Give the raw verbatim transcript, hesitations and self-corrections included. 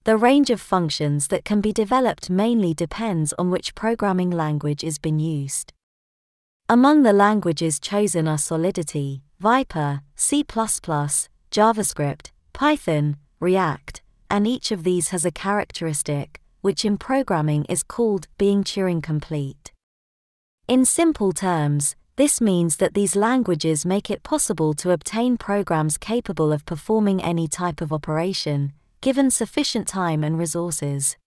The range of functions that can be developed mainly depends on which programming language is being used. Among the languages chosen are Solidity, Viper, C plus plus, JavaScript, Python, React, and each of these has a characteristic, which in programming is called being Turing complete. In simple terms, this means that these languages make it possible to obtain programs capable of performing any type of operation, given sufficient time and resources.